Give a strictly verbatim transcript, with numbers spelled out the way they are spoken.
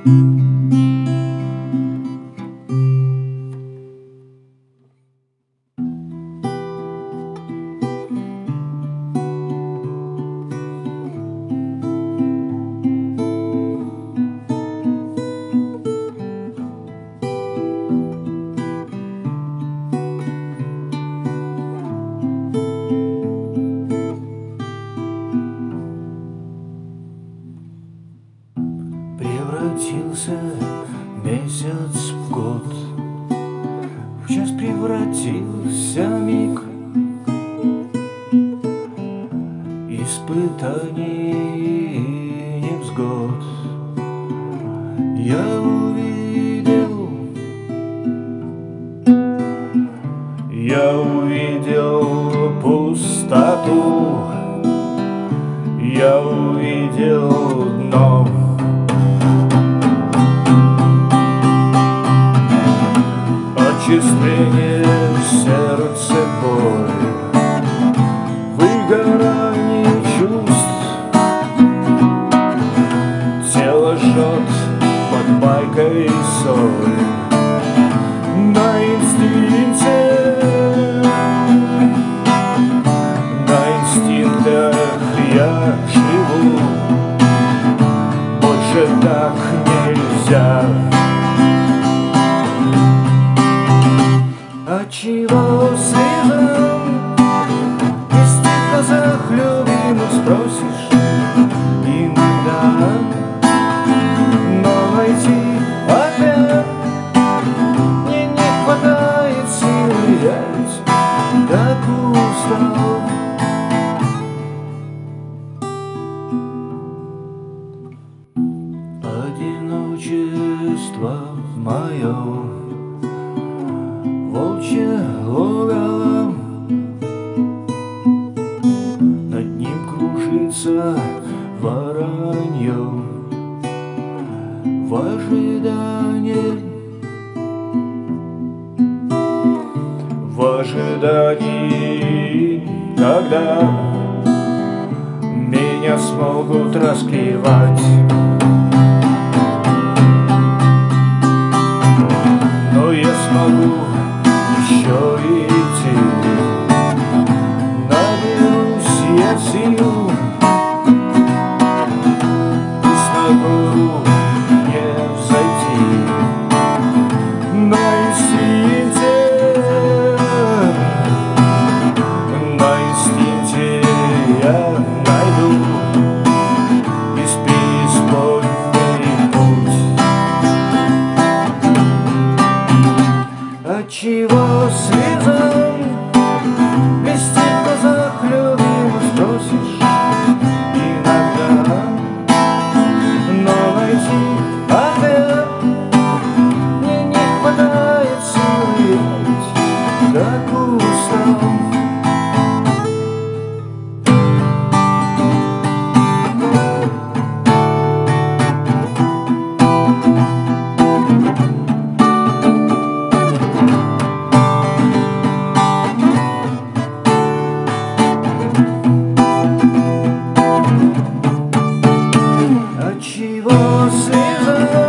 Превратился месяц в год, в час превратился миг испытаний и невзгод. Я увидел, я увидел пустоту, я увидел дно. Отчисление в сердце, боль, выгорание чувств, тело жжет под майкой соль. На инстинкте, на инстинктах я живу, больше так нельзя. Отчего слезам вести в глазах любимых спросишь иногда, но найти ответ мне не хватает силы, я ведь так устал. Одиночество мое волчье логово, над ним кружится воронье в ожидании, в ожидании, когда меня смогут расклевать. Но я смогу еще идти, наберусь я сил и смогу не взойти. На инстинкте, на инстинкте я найду из преисподней путь. Отчего слезам вести в глазах любимых спросишь иногда, но найти ответ мне не хватает силы, я ведь так устал. Отчего слезам